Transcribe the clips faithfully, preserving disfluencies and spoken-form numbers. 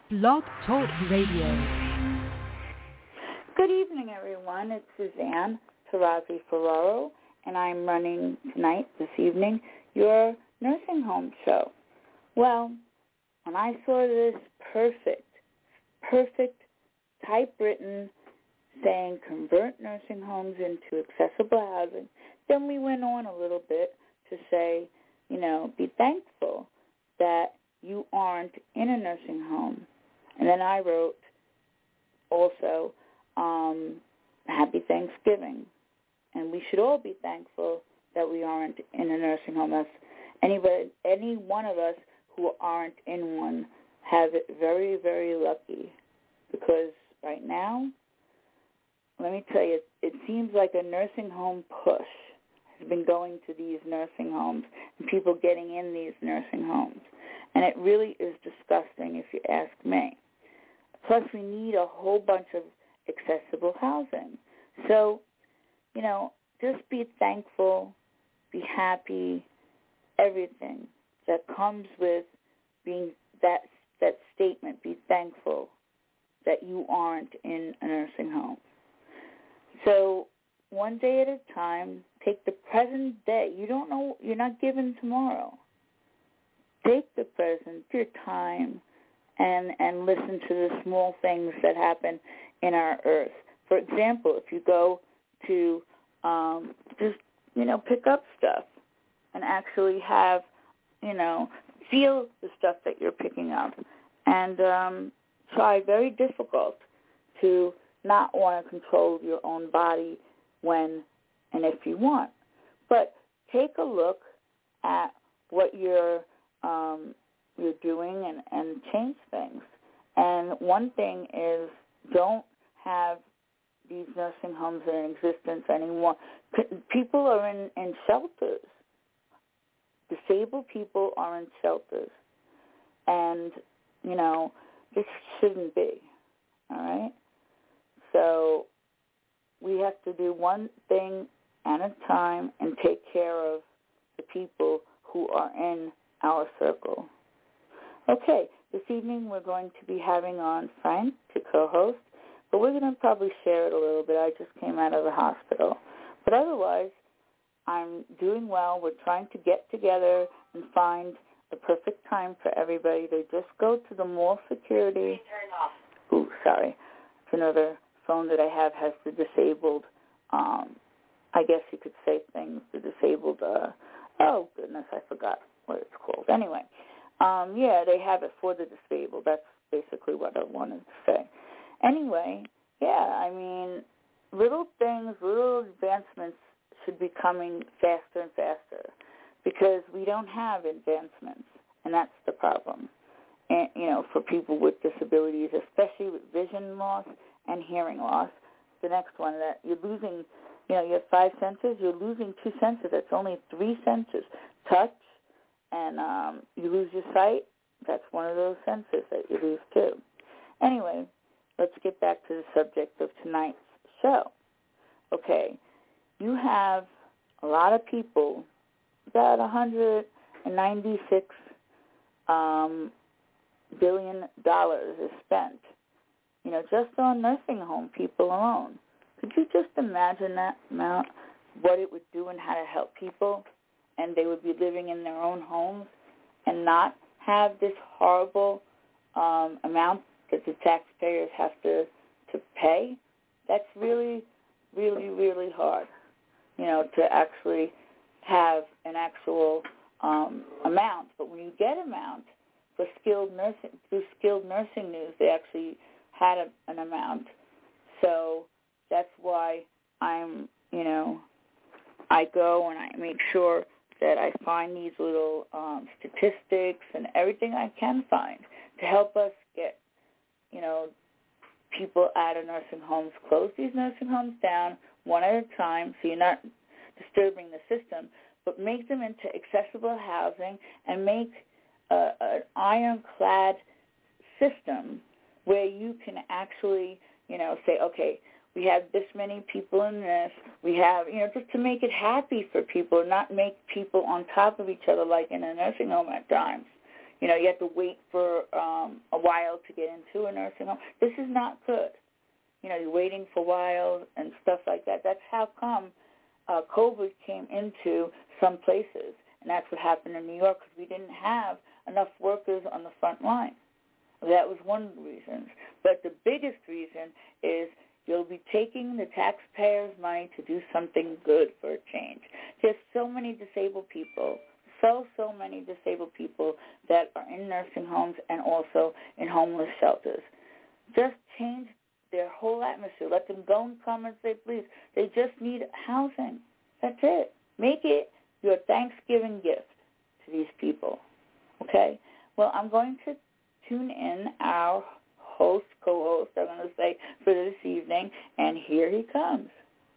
Blog Talk Radio. Good evening, everyone. It's Suzanne Tarazi Ferraro, and I'm running tonight, this evening, your nursing home show. Well, when I saw this perfect, perfect typewritten saying convert nursing homes into accessible housing, then we went on a little bit to say, you know, be thankful that you aren't in a nursing home. And then I wrote also, um, Happy Thanksgiving. And we should all be thankful that we aren't in a nursing home. Us, anybody, any one of us who aren't in one have it very, very lucky. Because right now, let me tell you, it seems like a nursing home push has been going to these nursing homes and people getting in these nursing homes. And it really is disgusting if you ask me. Plus, we need a whole bunch of accessible housing. So, you know, just be thankful, be happy, everything that comes with being that that statement, be thankful that you aren't in a nursing home. So one day at a time, take the present day. You don't know, you're not given tomorrow. Take the present, your time, and, and listen to the small things that happen in our earth. For example, if you go to um, just, you know, pick up stuff and actually have, you know, feel the stuff that you're picking up. And um, try, very difficult to not want to control your own body when and if you want. But take a look at what you're um, you're doing and, and change things. And one thing is, don't have these nursing homes in existence anymore. People are in, in shelters. Disabled people are in shelters. And, you know, this shouldn't be, all right? So we have to do one thing at a time and take care of the people who are in our circle. Okay, this evening we're going to be having on Frank to co-host, but we're going to probably share it a little bit. I just came out of the hospital. But otherwise, I'm doing well. We're trying to get together and find the perfect time for everybody to just go to the mall security. Ooh, sorry. It's another phone that I have has the disabled, um, I guess you could say things, the disabled, uh, oh, goodness, I forgot what it's called. Anyway, um, yeah, they have it for the disabled. That's basically what I wanted to say. Anyway, yeah, I mean, little things, little advancements should be coming faster and faster because we don't have advancements, and that's the problem. And, you know, for people with disabilities, especially with vision loss and hearing loss. The next one, that you're losing, you know, you have five senses, you're losing two senses. That's only three senses. Touch, and um, you lose your sight. That's one of those senses that you lose too. Anyway, let's get back to the subject of tonight's show. Okay, you have a lot of people, about one hundred ninety-six um, billion dollars is spent, you know, just on nursing home people alone. Could you just imagine that amount, what it would do and how to help people? And they would be living in their own homes and not have this horrible um, amount that the taxpayers have to, to pay? That's really, really, really hard, you know, to actually have an actual um, amount. But when you get amount, for skilled nursing, through Skilled Nursing News, they actually had a, an amount. So that's why I'm, you know, I go and I make sure that I find these little um, statistics and everything I can find to help us get, you know, people out of nursing homes, close these nursing homes down one at a time so you're not disturbing the system, but make them into accessible housing and make uh, an ironclad system where you can actually, you know, say, okay, we have this many people in this. We have, you know, just to make it happy for people, not make people on top of each other like in a nursing home at times. You know, you have to wait for um, a while to get get into a nursing home. This is not good. You know, you're waiting for a while and stuff like that. That's how come uh, COVID came into some places, and that's what happened in New York because we didn't have enough workers on the front line. That was one of the reasons. But the biggest reason is you'll be taking the taxpayers' money to do something good for a change. There's so many disabled people, so, so many disabled people that are in nursing homes and also in homeless shelters. Just change their whole atmosphere. Let them go and come as they please. They just need housing. That's it. Make it your Thanksgiving gift to these people. Okay? Well, I'm going to tune in our host, co-host, I'm going to say, for this evening, and here he comes.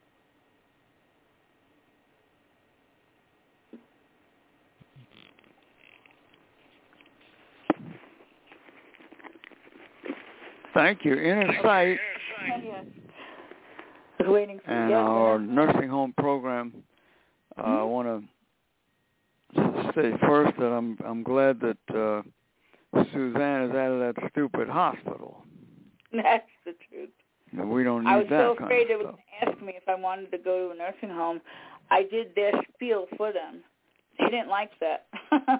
Thank you. Inner Sight Yes. I was waiting for and you. our nursing home program. Uh, mm-hmm. I want to say first that I'm I'm glad that uh, Suzanne is out of that stupid hospital. That's the truth. We don't need I was that so kind afraid of they would stuff. ask me if I wanted to go to a nursing home. I did their spiel for them. They didn't like that.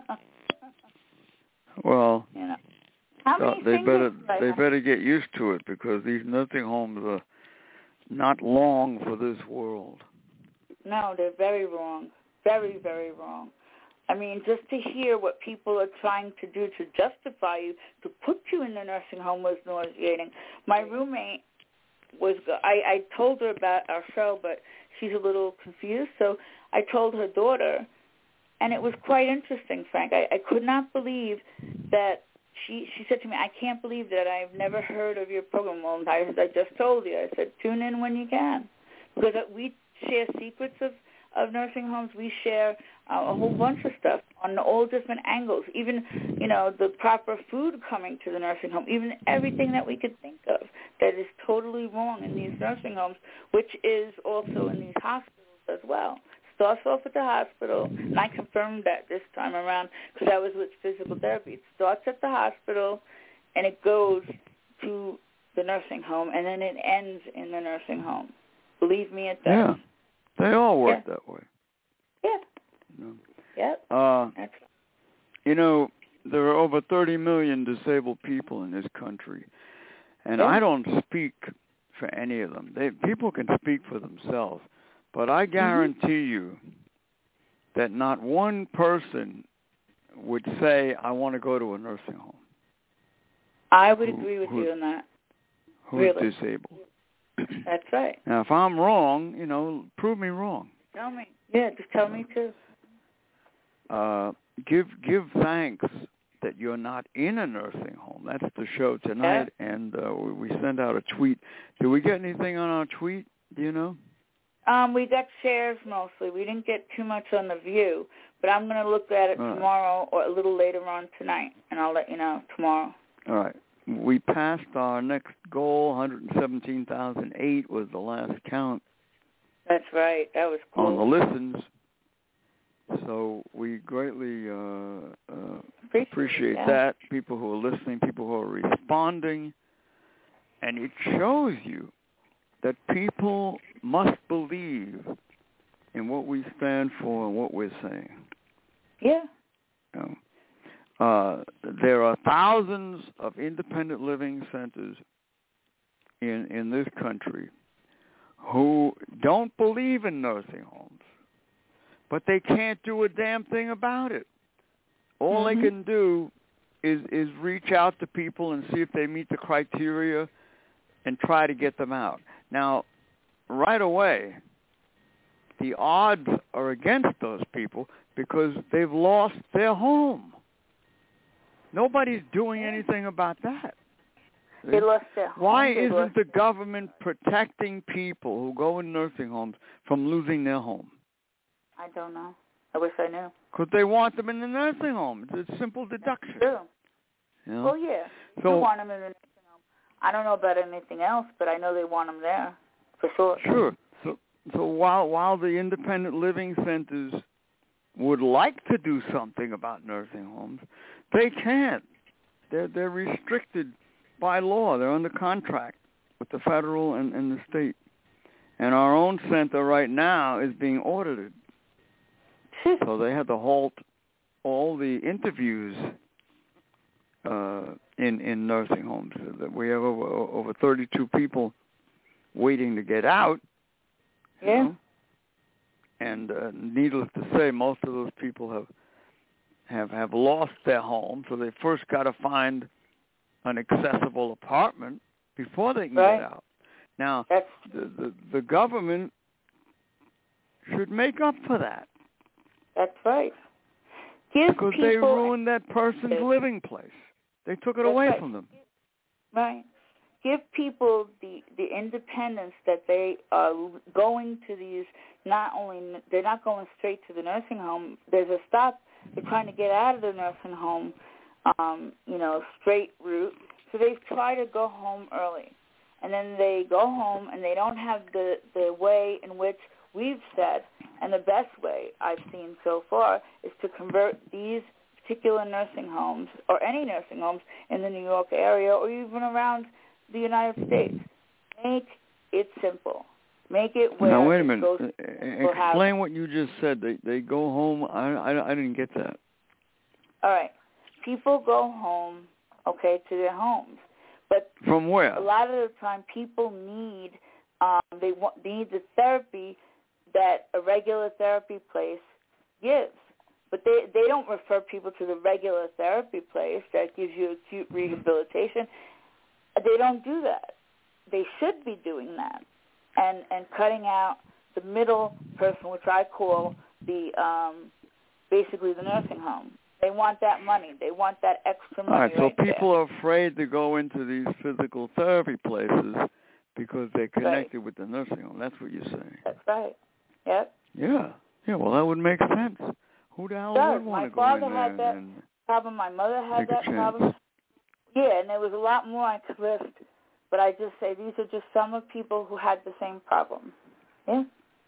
Well, you know. How many uh, they better I they have? better get used to it because these nursing homes are not long for this world. No, they're very wrong. Very, very wrong. I mean, just to hear what people are trying to do to justify you, to put you in the nursing home was nauseating. My roommate was, I, I told her about our show, but she's a little confused, so I told her daughter, and it was quite interesting, Frank. I, I could not believe that she she said to me, I can't believe that I've never heard of your program. Well, I, I just told you. I said, tune in when you can. Because we share secrets of, of nursing homes. We share uh, a whole bunch of stuff on all different angles, even, you know, the proper food coming to the nursing home, even everything that we could think of that is totally wrong in these nursing homes, which is also in these hospitals as well. Starts off at the hospital, and I confirmed that this time around because I was with physical therapy. It starts at the hospital, and it goes to the nursing home, and then it ends in the nursing home. Believe me, it does. Yeah, they all work yeah. that way. Yeah. You know? Yep. Uh, That's... You know, there are over thirty million disabled people in this country, and yeah. I don't speak for any of them. They, people can speak for themselves. But I guarantee mm-hmm. you that not one person would say, I want to go to a nursing home. I would who, agree with who, you on that. Who's really. disabled. That's right. Now, if I'm wrong, you know, prove me wrong. Tell me. Yeah, just tell me too. Uh, give give thanks that you're not in a nursing home. That's the show tonight, yeah. and uh, we, we send out a tweet. Did we get anything on our tweet? Do you know? Um, we got shares mostly. We didn't get too much on the view, but I'm going to look at it All tomorrow right. or a little later on tonight, and I'll let you know tomorrow. All right. We passed our next goal. one hundred seventeen thousand eight was the last count. That's right. That was cool. On the listens. So we greatly uh, uh, appreciate, appreciate yeah. that. People who are listening, people who are responding. And it shows you that people must believe in what we stand for and what we're saying. Yeah. You know, uh, there are thousands of independent living centers in in this country who don't believe in nursing homes, but they can't do a damn thing about it. All mm-hmm. they can do is is reach out to people and see if they meet the criteria and try to get them out. Now, right away, the odds are against those people because they've lost their home. Nobody's doing anything about that. They lost their home. Why they isn't the government protecting people who go in nursing homes from losing their home? I don't know. I wish I knew. Because they want them in the nursing home. It's a simple deduction. That's true. You know? Well, yeah. So, they want them in the nursing home. I don't know about anything else, but I know they want them there, for sure. Sure. So, so while while the independent living centers would like to do something about nursing homes, they can't. They're they're restricted by law. They're under contract with the federal and, and the state. And our own center right now is being audited. So they had to halt all the interviews uh, in in nursing homes. We have over, over thirty-two people waiting to get out. Yeah. You know? And uh, needless to say, most of those people have have have lost their home. So they first got to find an accessible apartment before they can right. get out. Now, That's... the, the the government should make up for that. That's right. Give because people... they ruined that person's living place. They took it That's away right. from them. Right. Give people the, the independence that they are going to these, not only, they're not going straight to the nursing home. There's a stop. They're trying to get out of the nursing home, um, you know, straight route. So they try to go home early. And then they go home and they don't have the, the way in which we've said, and the best way I've seen so far is to convert these particular nursing homes or any nursing homes in the New York area or even around the United States. Make it simple. Make it where now, wait a it minute. goes Explain have, what you just said. They they go home. I, I, I didn't get that. All right. People go home, okay, to their homes. But from where? A lot of the time people need, um, they want, they need the therapy that a regular therapy place gives. But they, they don't refer people to the regular therapy place that gives you acute rehabilitation. They don't do that. They should be doing that and, and cutting out the middle person, which I call the um, basically the nursing home. They want that money. They want that extra money. All right, so right people there. are afraid to go into these physical therapy places because they're connected right. with the nursing home. That's what you're saying. That's right. Yep. Yeah. Yeah, well, that would make sense. Who the hell would want to go in there? My father had that and problem. My mother had that chance. problem. Yeah, and there was a lot more I could list, but I just say these are just some of people who had the same problem. Yeah.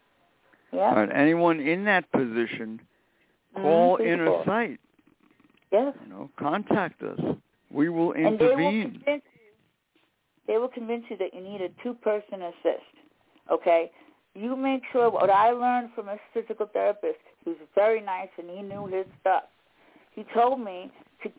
Yeah. All right, anyone in that position, call mm-hmm. Inner Sight. Yes. You know, contact us. We will intervene. And they will convince you, they will convince you that you need a two-person assist, okay? You make sure, what I learned from a physical therapist, he was very nice and he knew his stuff. He told me to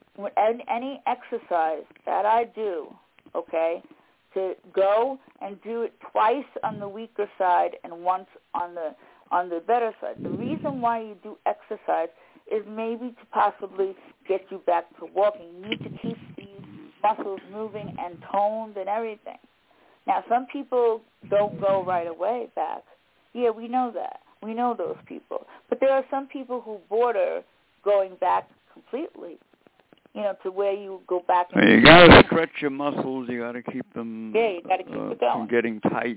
any exercise that I do, okay, to go and do it twice on the weaker side and once on the on the better side. The reason why you do exercise is maybe to possibly get you back to walking. You need to keep these muscles moving and toned and everything. Now, some people don't go right away back. Yeah, we know that. We know those people. But there are some people who border going back completely, you know, to where you go back. And you got to stretch your muscles. You got to keep them yeah, you got to keep uh, it going. from getting tight.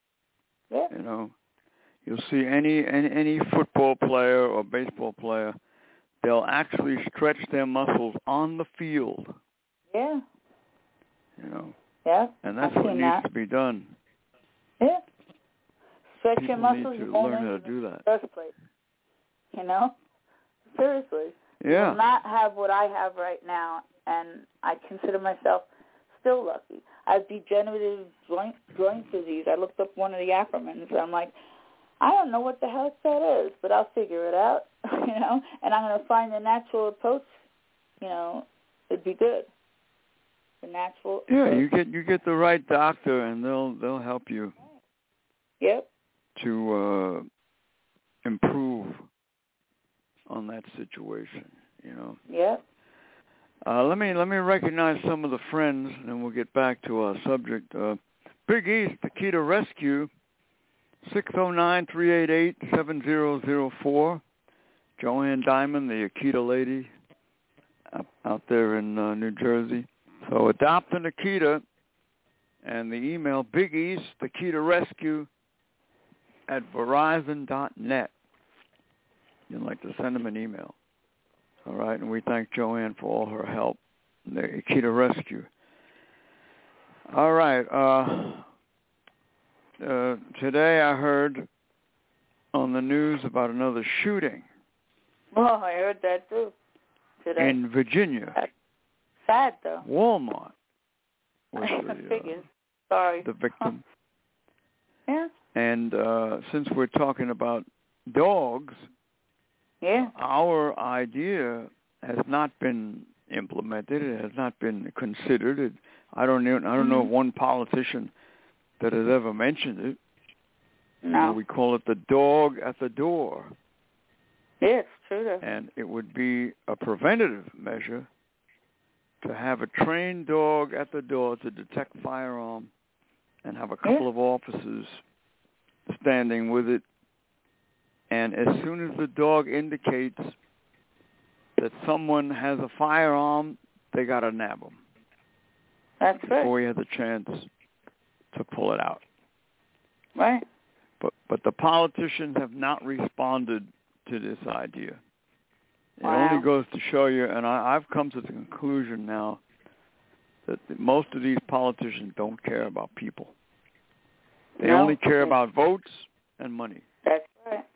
Yeah. You know, you'll see any, any any football player or baseball player, they'll actually stretch their muscles on the field. Yeah. You know. Yeah. And that's I've what needs that. to be done. Yeah. Stretch People your muscles. need to you won't learn how to in do that. First place. You know. Seriously. Yeah. I will not have what I have right now, and I consider myself still lucky. I have degenerative joint joint disease. I looked up one of the acronyms, and I'm like, I don't know what the heck that is, but I'll figure it out, you know, and I'm going to find the natural approach, you know, it'd be good. The natural Yeah, approach. you get you get the right doctor, and they'll they'll help you. Yep. To uh, improve on that situation, you know. Yep. Uh, let me let me recognize some of the friends, and then we'll get back to our subject. Uh, Big East, the Key to Rescue, six oh nine, three eight eight, seven oh oh four. Joanne Diamond, the Akita lady, out, out there in uh, New Jersey. So adopt an Akita, and the email, Big East, the Key to Rescue, at verizon dot net. You'd like to send them an email. All right, and we thank Joanne for all her help in the Akita Rescue. All right, uh, uh, today I heard on the news about another shooting. Well, I heard that too today. In Virginia. Sad, though. Walmart. was I the, figured. uh, Sorry. the victim. Yeah. And uh, since we're talking about dogs, yeah, our idea has not been implemented. It has not been considered. It, I don't know. I don't know of one politician that has ever mentioned it. No. We call it the dog at the door. Yeah, it's true. Though. And it would be a preventative measure to have a trained dog at the door to detect firearm and have a couple yeah. of officers standing with it. And as soon as the dog indicates that someone has a firearm, they got to nab them. That's right. Before he has a chance to pull it out. Right. But but the politicians have not responded to this idea. It Wow. only goes to show you, and I, I've come to the conclusion now that most of these politicians don't care about people. They no. only care about votes and money. That's right.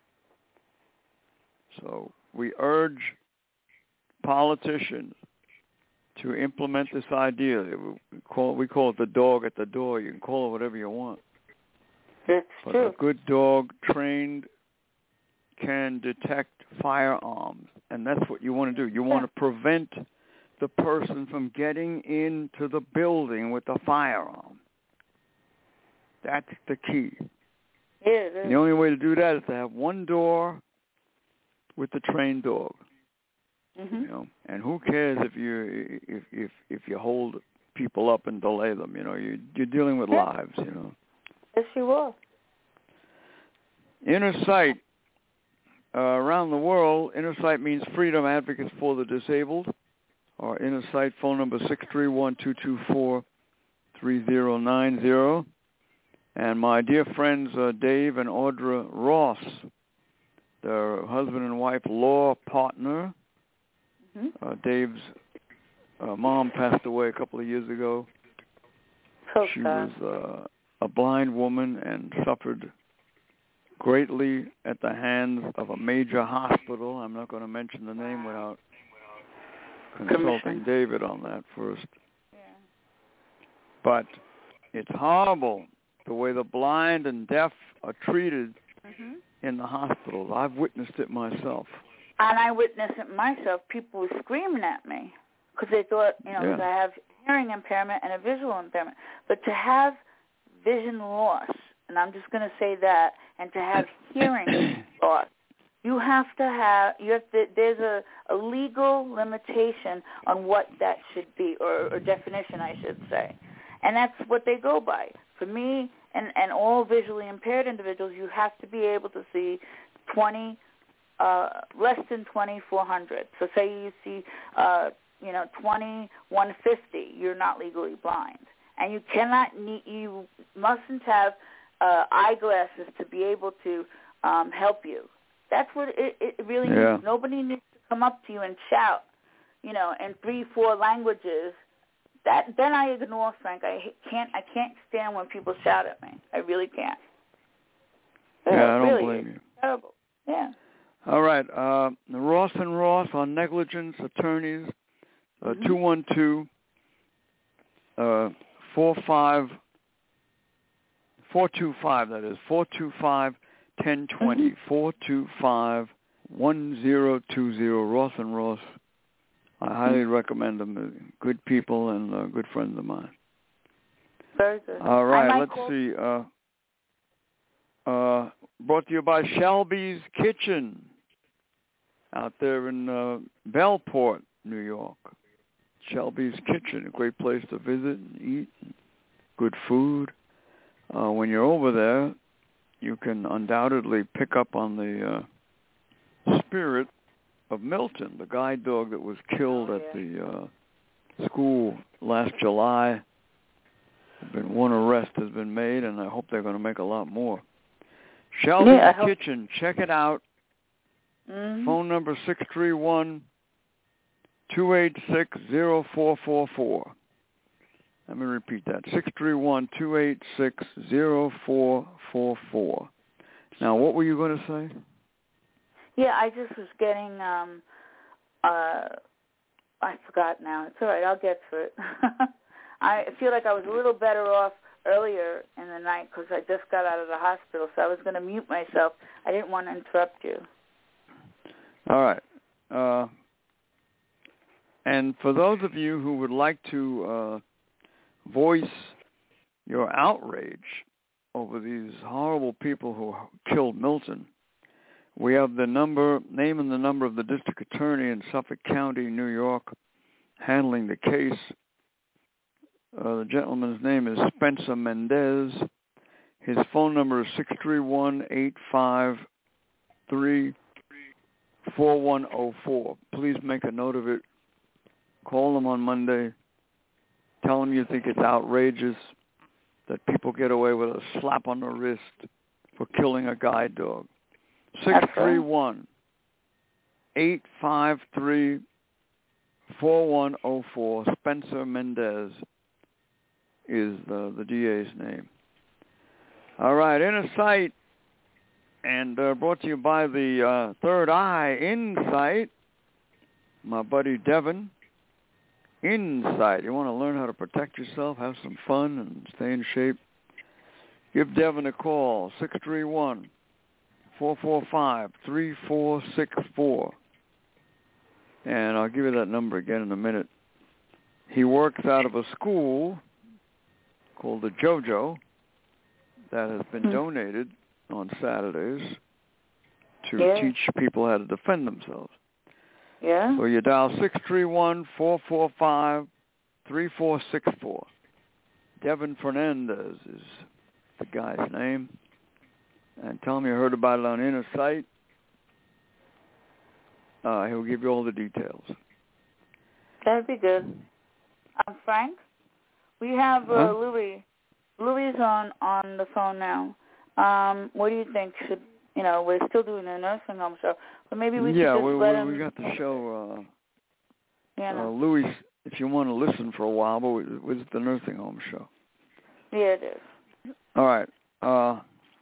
So we urge politicians to implement this idea. We call, we call it the dog at the door. You can call it whatever you want. That's but true. a good dog trained can detect firearms, and that's what you want to do. You want to prevent the person from getting into the building with a firearm. That's the key. Yeah, it is. And the only way to do that is to have one door with the trained dog. Mm-hmm. You know, and who cares if you if if if you hold people up and delay them? You know, you you're dealing with yeah. lives. You know. Yes, you will. Inner Sight. Uh, around the world, Inner Sight means Freedom Advocates for the Disabled. Our Inner Sight phone number six three one, two two four, three zero nine zero. And my dear friends uh, Dave and Audra Ross, their husband and wife law partner. Mm-hmm. Uh, Dave's uh, mom passed away a couple of years ago. So she sad. was uh, a blind woman and suffered greatly at the hands of a major hospital. I'm not going to mention the name without consulting David on that first. Yeah. But it's horrible the way the blind and deaf are treated mm-hmm. in the hospitals. I've witnessed it myself. And I witnessed it myself. People were screaming at me because they thought, you know, Yeah. I have hearing impairment and a visual impairment. But to have vision loss, and I'm just going to say that, and to have hearing loss, you have to have, you have to, there's a, a legal limitation on what that should be, or, or definition, I should say. And that's what they go by. For me and, and all visually impaired individuals, you have to be able to see twenty, uh, less than twenty-four hundred. So say you see, uh, you know, twenty-one fifty, you're not legally blind. And you cannot, need, you mustn't have uh, eyeglasses to be able to um, help you. That's what it, it really yeah. means. Nobody needs to come up to you and shout, you know, in three, four languages. That then I ignore, Frank. I can't. I can't stand when people shout at me. I really can't. Yeah, yeah I don't really, blame you. It's terrible. Yeah. All right. Uh, Ross and Ross on negligence attorneys. Uh, two one two four five four two five. That is four two five ten twenty four two five one zero two zero. Ross and Ross. I highly recommend them. Good people and uh, good friends of mine. Very good. All right, let's call- see. Uh, uh, brought to you by Shelby's Kitchen out there in uh, Bellport, New York. Shelby's Kitchen, a great place to visit and eat. Good food. Uh, when you're over there, you can undoubtedly pick up on the uh, spirit of Milton, the guide dog that was killed oh, at yeah. the uh, school last July. Been one arrest has been made, and I hope they're going to make a lot more. Shelby's yeah, Kitchen, check it out. Mm-hmm. Phone number six three one, two eight six, zero four four four. Let me repeat that, six three one, two eight six, zero four four four. Now, what were you going to say? Yeah, I just was getting, um, uh, I forgot now. It's all right, I'll get to it. I feel like I was a little better off earlier in the night because I just got out of the hospital, so I was going to mute myself. I didn't want to interrupt you. All right. Uh, and for those of you who would like to uh, voice your outrage over these horrible people who killed Milton, we have the number, name and the number of the district attorney in Suffolk County, New York, handling the case. Uh, the gentleman's name is Spencer Mendez. His phone number is six three one, eight five three, four one zero four. Please make a note of it. Call them on Monday. Tell them you think it's outrageous that people get away with a slap on the wrist for killing a guide dog. six three one, eight five three, four one zero four. Spencer Mendez is the, the D A's name. All right, Inner Sight, and uh, brought to you by the uh, Third Eye Insight, my buddy Devin. Insight. You want to learn how to protect yourself, have some fun, and stay in shape? Give Devin a call, six three one, four four five, three four six four. And I'll give you that number again in a minute. He works out of a school called the JoJo that has been mm-hmm. donated on Saturdays to yeah. teach people how to defend themselves. Yeah. So you dial six three one, four four five, three four six four. Devin Fernandez is the guy's name. And tell him you heard about it on Inner Sight. Uh, he'll give you all the details. That'd be good. Um, Frank, we have uh, huh? Louis. Louis is on, on the phone now. Um, what do you think? Should you know? We're still doing a nursing home show, but maybe we yeah, should just we, let we, him. we got the show. Uh, yeah, no. uh, Louis, if you want to listen for a while, but it was the nursing home show. Yeah, it is. All right. Uh,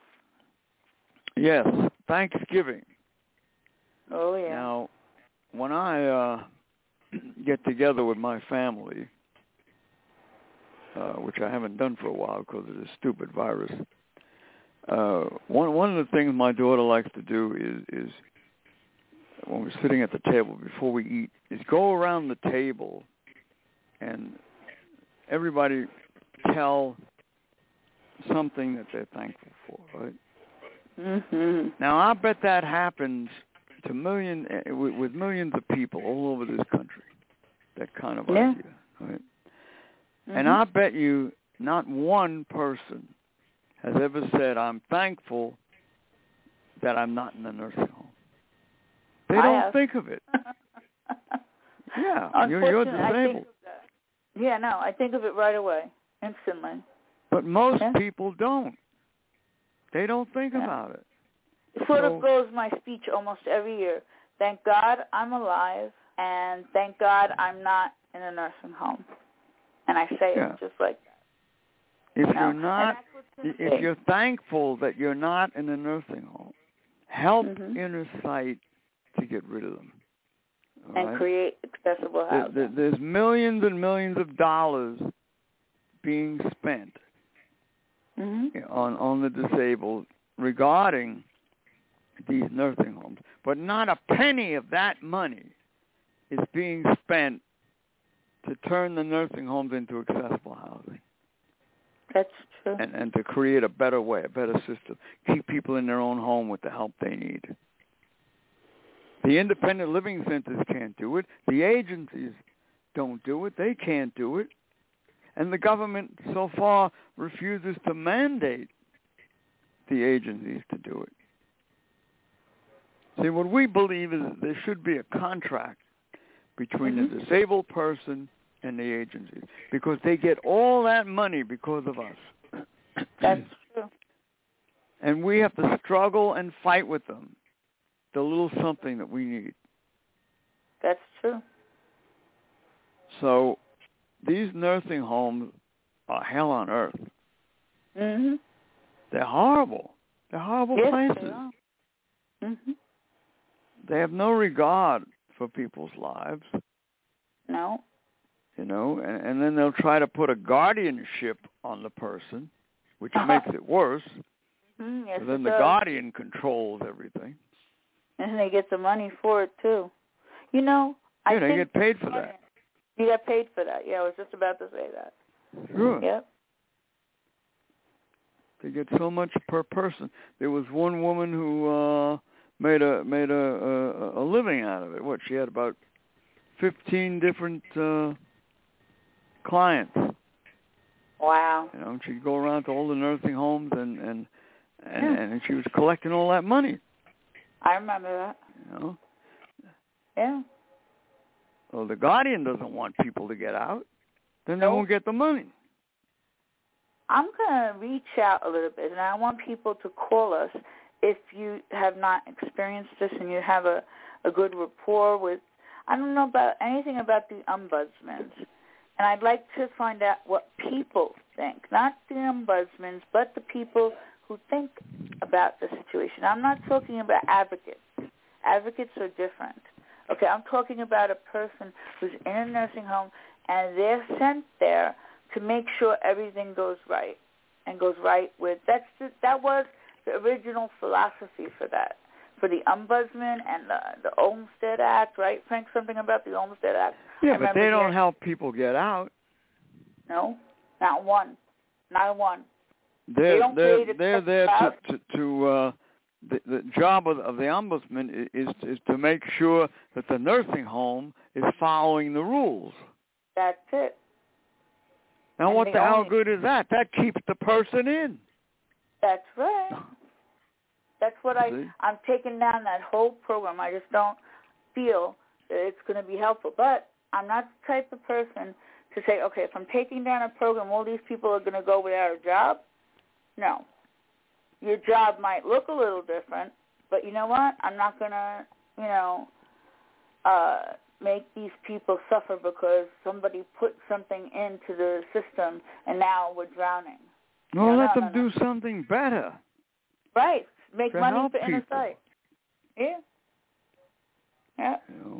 yes, Thanksgiving. Oh yeah. Now, when I uh, get together with my family, uh, which I haven't done for a while because of this stupid virus, uh, one one of the things my daughter likes to do is, is when we're sitting at the table before we eat, is go around the table and everybody tell something that they're thankful for, right? Mm-hmm. Now, I bet that happens to million with, with millions of people all over this country, that kind of yeah. idea, right? Mm-hmm. And I bet you not one person has ever said, I'm thankful that I'm not in a nursing home. They I don't have. think of it. Yeah, you're, Unfortunately, you're I think disabled. of that. Yeah, no, I think of it right away, instantly. But most yeah. people don't. They don't think yeah. about it. It sort so, of goes my speech almost every year. Thank God I'm alive, and thank God I'm not in a nursing home. And I say yeah. it just like that. If you know? you're not, if you're thankful that you're not in a nursing home, help mm-hmm. Inner Sight to get rid of them. All and right? create accessible housing. There, there, there's millions and millions of dollars being spent mm-hmm. on on the disabled regarding these nursing homes, but not a penny of that money is being spent to turn the nursing homes into accessible housing. That's true. And, and to create a better way, a better system. Keep people in their own home with the help they need. The independent living centers can't do it. The agencies don't do it. They can't do it. And the government so far refuses to mandate the agencies to do it. See, what we believe is that there should be a contract between mm-hmm. the disabled person and the agencies, because they get all that money because of us. That's true. And we have to struggle and fight with them, the little something that we need. That's true. So these nursing homes are hell on earth. Mm-hmm. They're horrible. They're horrible yes, places. They are. Mm-hmm. They have no regard for people's lives. No. you know, and, and then they'll try to put a guardianship on the person, which makes it worse. Mm, yes, so then it the does. guardian controls everything. And they get the money for it, too. You know, I yeah, they think get paid for that. You get paid for that. Yeah, I was just about to say that. Sure. Yep. They get so much per person. There was one woman who uh, made a made a, a a living out of it. What, she had about fifteen different uh, clients. Wow. You know, she'd go around to all the nursing homes and and and, yeah. and she was collecting all that money. I remember that. You know. Yeah. Well, the guardian doesn't want people to get out. Then they nope. won't get the money. I'm going to reach out a little bit, and I want people to call us if you have not experienced this and you have a, a good rapport with, I don't know about anything about the ombudsmans, and I'd like to find out what people think, not the ombudsmans, but the people who think about the situation. I'm not talking about advocates. Advocates are different. Okay, I'm talking about a person who's in a nursing home, and they're sent there to make sure everything goes right and goes right with, that's the, that was the original philosophy for that, for the ombudsman and the, the Olmstead Act, right, Frank? Something about the Olmstead Act. Yeah, but they don't help people get out. No, not one, not one. They're they don't they're, create they're there to to, to uh, the, the job of, of the ombudsman is is to make sure that the nursing home is following the rules. That's it. Now, and what the hell only, good is that? That keeps the person in. That's right. That's what I, See? I'm taking down that whole program. I just don't feel that it's going to be helpful. But I'm not the type of person to say, okay, if I'm taking down a program, all these people are going to go without a job. No. Your job might look a little different, but you know what? I'm not going to, you know, uh, make these people suffer because somebody put something into the system and now we're drowning. No, no, let no, them no, do no. something better. Right. Make to money help for inner people. sight. Yeah. Yeah. You know.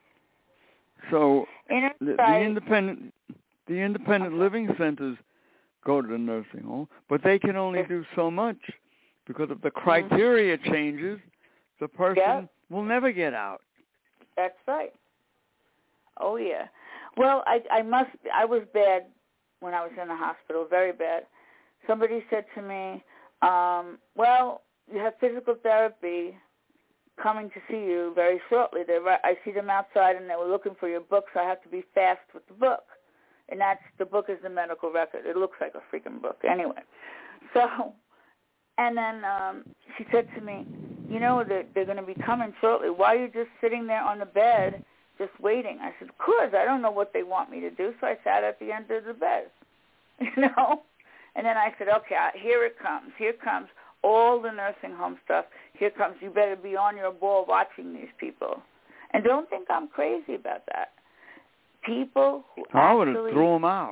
So Inner the, the sight. independent the independent Okay. living centers go to the nursing home, but they can only Yes. do so much because if the criteria mm-hmm. changes, the person yep. will never get out. That's right. Oh yeah. Well, I I must I was bad when I was in the hospital, very bad. Somebody said to me, um, well, you have physical therapy coming to see you very shortly. They I see them outside and they were looking for your book, so I have to be fast with the book. And that's the book is the medical record. It looks like a freaking book anyway. So, and then um, she said to me, you know, they're, they're going to be coming shortly. Why are you just sitting there on the bed just waiting? I said, because I don't know what they want me to do, so I sat at the end of the bed, you know. And then I said, okay, here it comes. Here comes all the nursing home stuff. Here comes. You better be on your ball watching these people. And don't think I'm crazy about that. People who I would actually, have thrown them out.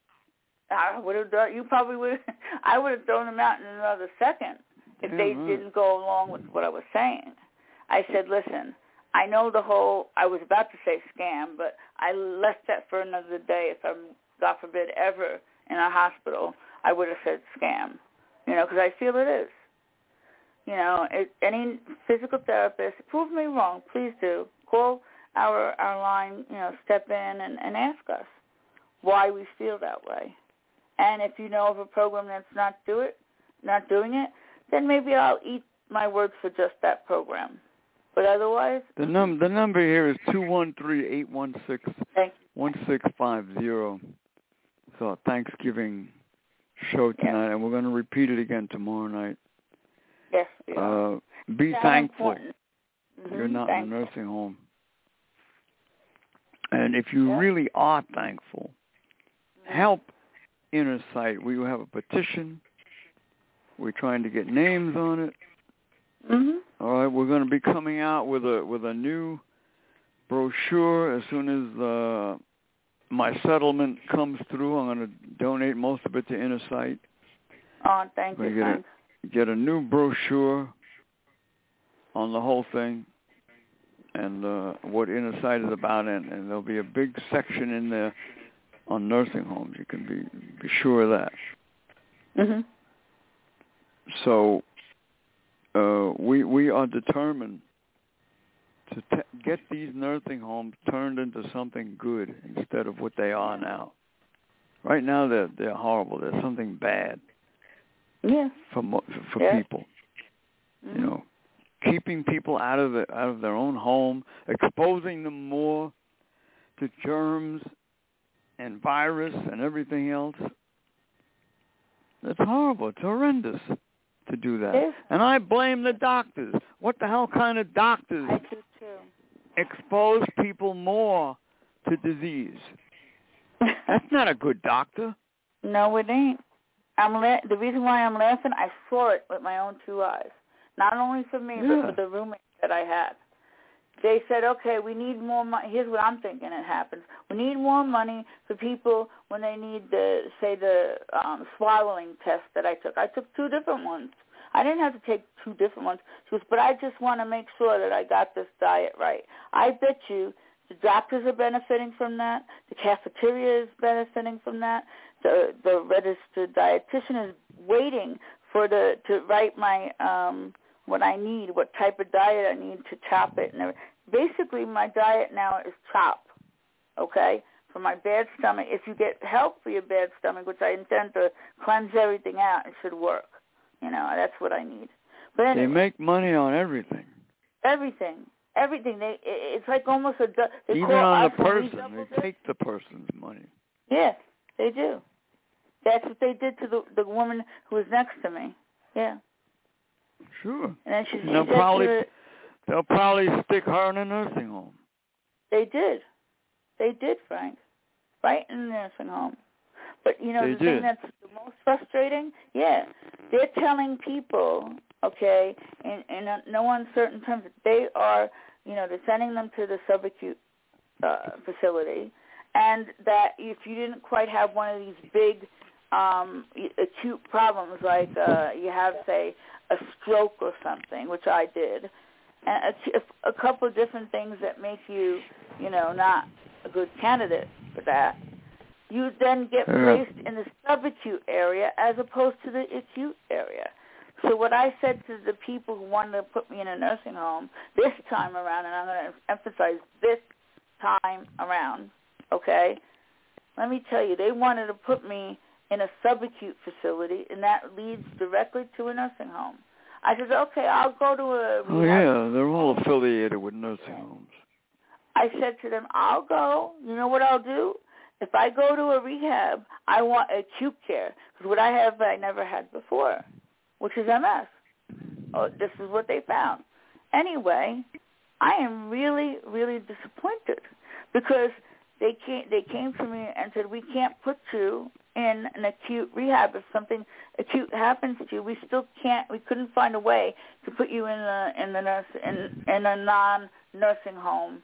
I would have done. You probably would. I would have thrown them out in another second if yeah, they right. didn't go along with what I was saying. I said, listen, I know the whole. I was about to say scam, but I left that for another day. If I'm, God forbid, ever in a hospital, I would have said scam. You know, because I feel it is. You know, it, any physical therapist, prove me wrong, please do. Call our our line, you know, step in and, and ask us why we feel that way. And if you know of a program that's not do it, not doing it, then maybe I'll eat my words for just that program. But otherwise, the num the number here is two one three eight one six one six five zero. So a Thanksgiving show tonight, yeah. and we're going to repeat it again tomorrow night. Yes, we are. Uh, be That's thankful mm-hmm. you're not thankful. in a nursing home. And if you yeah. really are thankful, help Inner Sight. We have a petition. We're trying to get names on it. Mm-hmm. All right, we're going to be coming out with a with a new brochure as soon as uh, my settlement comes through. I'm going to donate most of it to Inner Sight. Oh, thank you, get thanks. a, get a new brochure on the whole thing and uh, what Inner Sight is about, and, and there'll be a big section in there on nursing homes. You can be be sure of that. Mm-hmm. So uh, we we are determined to t- get these nursing homes turned into something good instead of what they are now. Right now they're they're horrible. They're something bad. Yeah. For for yeah. people, mm-hmm. you know, keeping people out of the out of their own home, exposing them more to germs and virus and everything else. It's horrible. It's horrendous to do that. Yes. And I blame the doctors. What the hell kind of doctors I do too. expose people more to disease? That's not a good doctor. No, it ain't. I'm la- the reason why I'm laughing, I saw it with my own two eyes. Not only for me, yeah. but for the roommates that I had. They said, okay, we need more money. Here's what I'm thinking it happens. We need more money for people when they need the, say, the um, swallowing test that I took. I took two different ones. I didn't have to take two different ones. She goes, but I just want to make sure that I got this diet right. I bet you the doctors are benefiting from that. The cafeteria is benefiting from that. The the registered dietitian is waiting for the to write my um, what I need, what type of diet I need to chop it. And basically, my diet now is chop, okay, for my bad stomach. If you get help for your bad stomach, which I intend to cleanse everything out, it should work. You know, that's what I need. But anyway, they make money on everything. Everything. Everything. They It's like almost a... They Even call on us the person. they They take the person's money. Yeah, they do. That's what they did to the the woman who was next to me. Yeah. Sure. And then she, she they'll said probably to her, they'll probably stick her in a nursing home. They did. They did, Frank. Right in the nursing home. But, you know, they the did. thing that's the most frustrating, yeah, they're telling people, okay, in, in no uncertain terms, that they are, you know, they're sending them to the subacute uh, facility, and that if you didn't quite have one of these big um, acute problems, like uh, you have, say, a stroke or something, which I did, and a, a couple of different things that make you, you know, not a good candidate for that, you then get placed in the subacute area as opposed to the acute area. So what I said to the people who wanted to put me in a nursing home this time around, and I'm going to emphasize this time around, okay, let me tell you, they wanted to put me in a subacute facility, and that leads directly to a nursing home. I said, okay, I'll go to a rehab. Oh, yeah, they're all affiliated with nursing homes. I said to them, I'll go. You know what I'll do? If I go to a rehab, I want acute care. Because what I have, I never had before, which is M S. Oh, this is what they found. Anyway, I am really, really disappointed because they came, they came to me and said, we can't put you in an acute rehab. If something acute happens to you, we still can't, we couldn't find a way to put you in a, in the nurse, in, in a non-nursing home,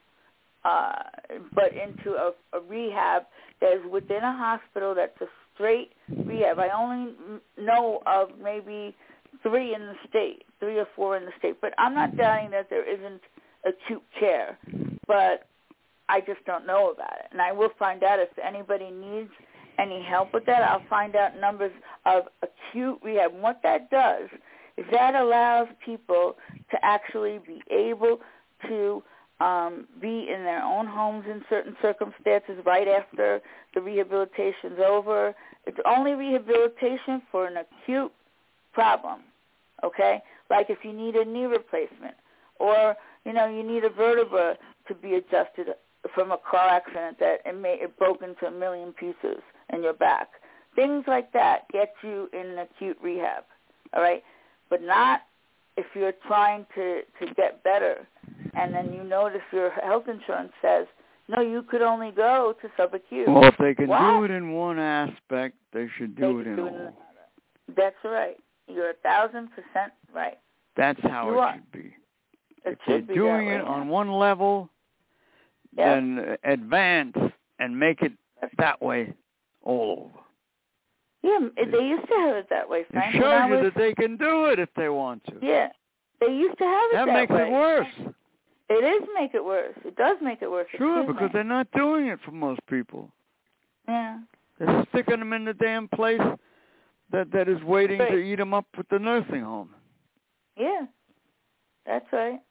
uh, but into a, a rehab that is within a hospital that's a straight rehab. I only know of maybe three in the state, three or four in the state, but I'm not doubting that there isn't acute care, but I just don't know about it. And I will find out if anybody needs any help with that. I'll find out numbers of acute rehab. And what that does is that allows people to actually be able to um, be in their own homes in certain circumstances right after the rehabilitation's over. It's only rehabilitation for an acute problem, okay? Like if you need a knee replacement or, you know, you need a vertebra to be adjusted from a car accident that it, may, it broke into a million pieces in your back. Things like that get you in an acute rehab, all right? But not if you're trying to, to get better and then you notice your health insurance says, no, you could only go to subacute. Well, if they can what? do it in one aspect, they should do they it in do all. It in That's right. You're a thousand percent right. That's how you it are. should be. It if should they're be doing that it way, on yeah. one level, yeah. then advance and make it that way all over. Yeah, they used to have it that way, Frank. It shows you was, that they can do it if they want to. Yeah, they used to have it that, that makes way. it worse. It is make it worse. It does make it worse. Sure, Excuse because me. they're not doing it for most people. Yeah. They're sticking them in the damn place that, that is waiting right. to eat them up with the nursing home. Yeah, that's right.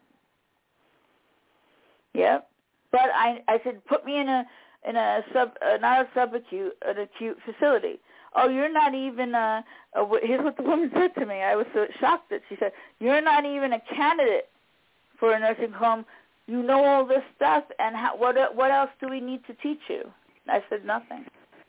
Yep. But I, I said, put me in a in a sub, uh, not a subacute, an acute facility. Oh, you're not even a, a. Here's what the woman said to me. I was so shocked that she said, "You're not even a candidate for a nursing home. You know all this stuff, and how, what what else do we need to teach you?" I said nothing.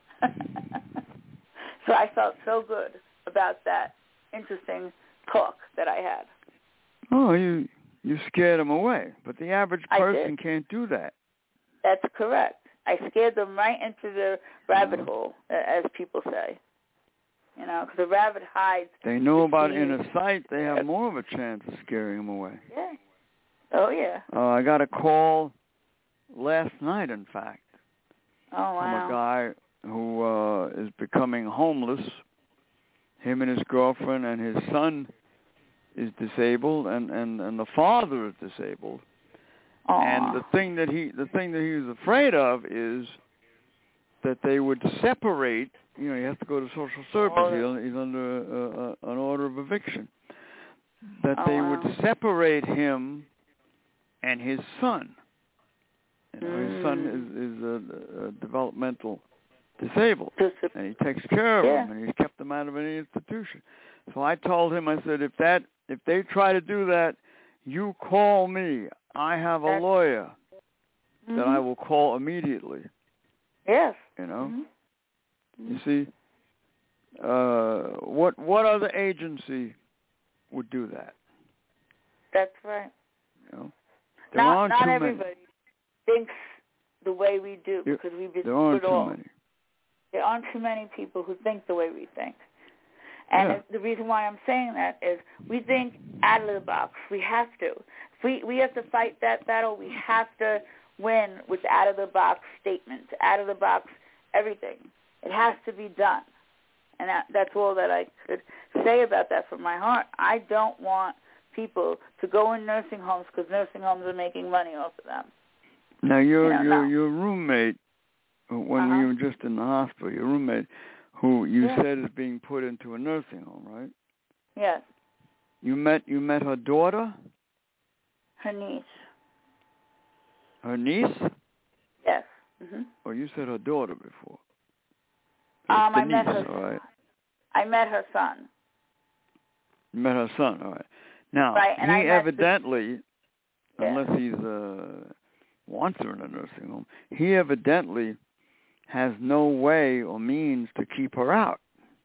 So I felt so good about that interesting talk that I had. Oh, you you scared them away, but the average person can't do that. That's correct. I scared them right into the rabbit hole, as people say. You know, because the rabbit hides. They know about inner sight. They have more of a chance of scaring them away. Yeah. Oh, yeah. Uh, I got a call last night, in fact, oh, wow. from a guy who uh, is becoming homeless. Him and his girlfriend and his son is disabled, and, and, and the father is disabled. Aww. And the thing that he the thing that he was afraid of is that they would separate. You know, he has to go to social services. Oh. He's under uh, uh, an order of eviction. That oh, they wow. would separate him and his son. You know, mm. his son is is a, a developmental disabled, and he takes care of yeah. him, and he's kept him out of any institution. So I told him, I said, if that if they try to do that, you call me. I have a That's, lawyer mm-hmm. that I will call immediately. Yes. You know? Mm-hmm. You see? Uh, what what other agency would do that? That's right. You know? There not aren't not too everybody many. thinks the way we do because we've been There aren't too too all. many. There aren't too many people who think the way we think. And yeah. the reason why I'm saying that is we think out of the box. We have to. If we, we have to fight that battle. We have to win with out-of-the-box statements, out-of-the-box everything. It has to be done. And that, that's all that I could say about that from my heart. I don't want people to go in nursing homes because nursing homes are making money off of them. Now, your you know, your no. your roommate, when uh-huh. we were just in the hospital, your roommate, who you yeah. said is being put into a nursing home, right? Yes. You met you met her daughter? Her niece. Her niece? Yes. Mm-hmm. Oh, you said her daughter before. Um, the I niece, met her. all right. I met her son. You met her son, all right. Now, right, and he I evidently, the, yeah. unless he's uh, wants her in a nursing home, he evidently has no way or means to keep her out.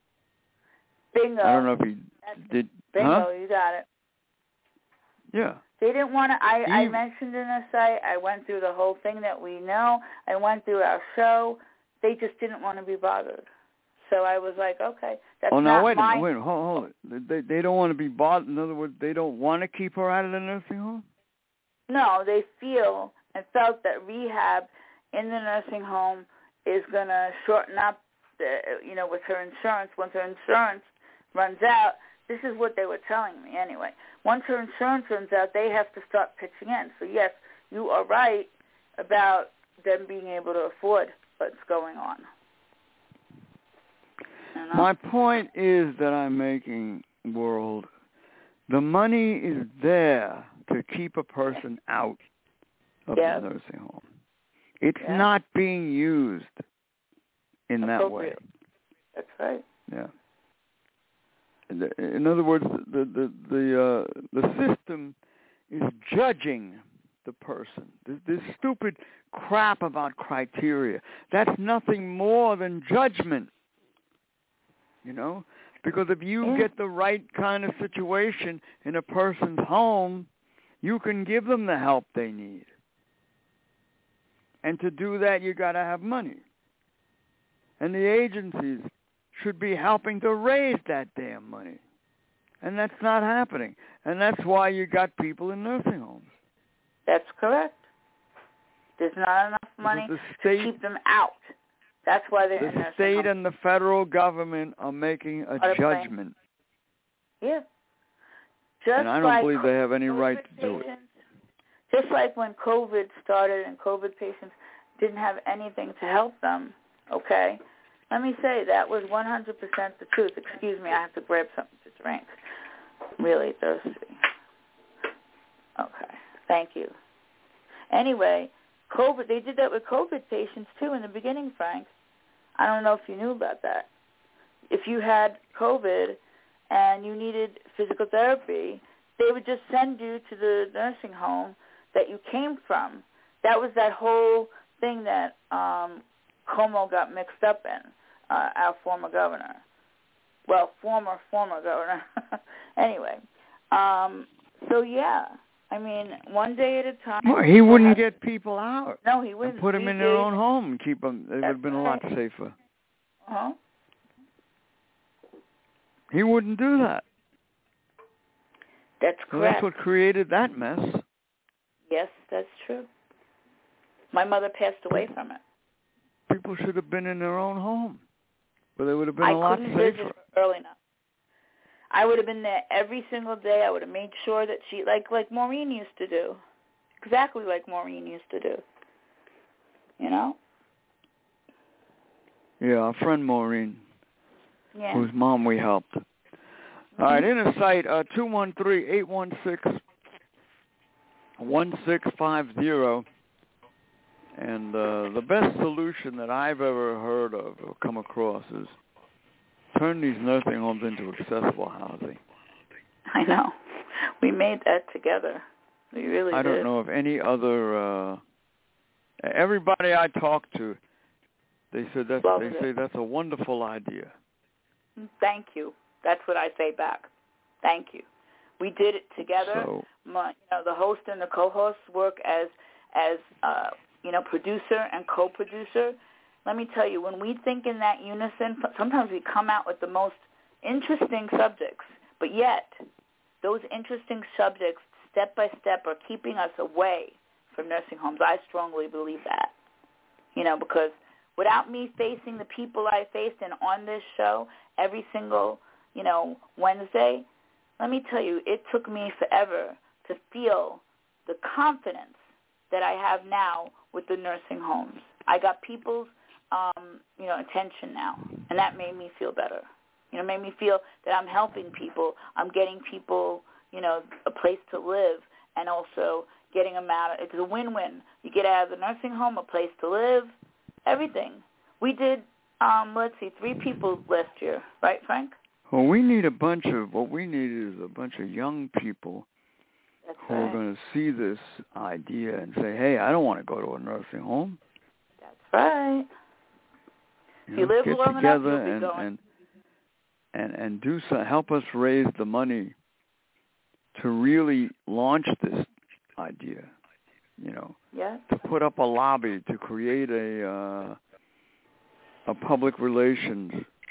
Bingo. I don't know if he That's did. Bingo, huh? you got it. Yeah. They didn't want to. I, He, I mentioned in the site. I went through the whole thing that we know. I went through our show. They just didn't want to be bothered. So I was like, okay, that's oh, not no, wait my... a minute. Wait, hold, hold it. They, they don't want to be bothered. In other words, they don't want to keep her out of the nursing home? No, they feel and felt that rehab in the nursing home is going to shorten up, the, you know, with her insurance. Once her insurance runs out, this is what they were telling me anyway. Once her insurance runs out, they have to start pitching in. So, yes, you are right about them being able to afford what's going on. You know? My point is that I'm making, world, the money is there to keep a person out of yeah. the nursing home. It's yeah. not being used in that way. That's right. Yeah. In other words, the the the uh, the system is judging the person. This, this stupid crap about criteria. That's nothing more than judgment. You know, because if you yeah. get the right kind of situation in a person's home, you can give them the help they need. And to do that, you got to have money. And the agencies should be helping to raise that damn money. And that's not happening. And that's why you got people in nursing homes. That's correct. There's not enough money the state, to keep them out. That's why they're the in nursing state homes. and the federal government are making a Are judgment. Yeah. Just and I don't like believe they have any COVID right to do patients, it. Just like when COVID started and COVID patients didn't have anything to help them, okay? Let me say that was one hundred percent the truth. Excuse me, I have to grab something to drink. I'm really thirsty. Okay, thank you. Anyway, COVID, they did that with COVID patients, too, in the beginning, Frank. I don't know if you knew about that. If you had COVID and you needed physical therapy, they would just send you to the nursing home that you came from. That was that whole thing that um, Cuomo got mixed up in, uh, our former governor. Well, former, former governor. Anyway, um, so yeah, I mean, one day at a time. Well, he wouldn't have, get people out. No, he wouldn't. And put them he in did. their own home and keep them. It would have been right. a lot safer. Uh-huh. He wouldn't do that. That's so correct. That's what created that mess. Yes, that's true. My mother passed away from it. People should have been in their own home, but they would have been I a lot couldn't safer. visit early enough. I would have been there every single day. I would have made sure that she, like like Maureen used to do, exactly like Maureen used to do. You know? Yeah, our friend Maureen, yeah. whose mom we helped. All right, inner site, uh, two one three, eight one six, one six five zero. And uh, the best solution that I've ever heard of or come across is turn these nursing homes into accessible housing. I know. We made that together. We really I did. don't know of any other... Uh, everybody I talked to, they said that's, they it. say that's a wonderful idea. Thank you. That's what I say back. Thank you. We did it together. So, My, you know, the host and the co-host work as, as uh, you know, producer and co-producer. Let me tell you, when we think in that unison, sometimes we come out with the most interesting subjects, but yet those interesting subjects, step by step, are keeping us away from nursing homes. I strongly believe that, you know, because without me facing the people I faced and on this show every single, you know, Wednesday, let me tell you, it took me forever to feel the confidence that I have now with the nursing homes. I got people's, um, you know, attention now, and that made me feel better. You know, made me feel that I'm helping people. I'm getting people, you know, a place to live, and also getting them out. It's a win-win. You get out of the nursing home, a place to live, everything. We did, um, let's see, three people last year, right, Frank? Well, we need a bunch of, what we need is a bunch of young people That's who right. are going to see this idea and say, hey, I don't want to go to a nursing home. That's right. You if you know, live get long together enough, you'll be and, going. and and and do so, help us raise the money to really launch this idea. You know, yeah. to put up a lobby, to create a uh, a public relations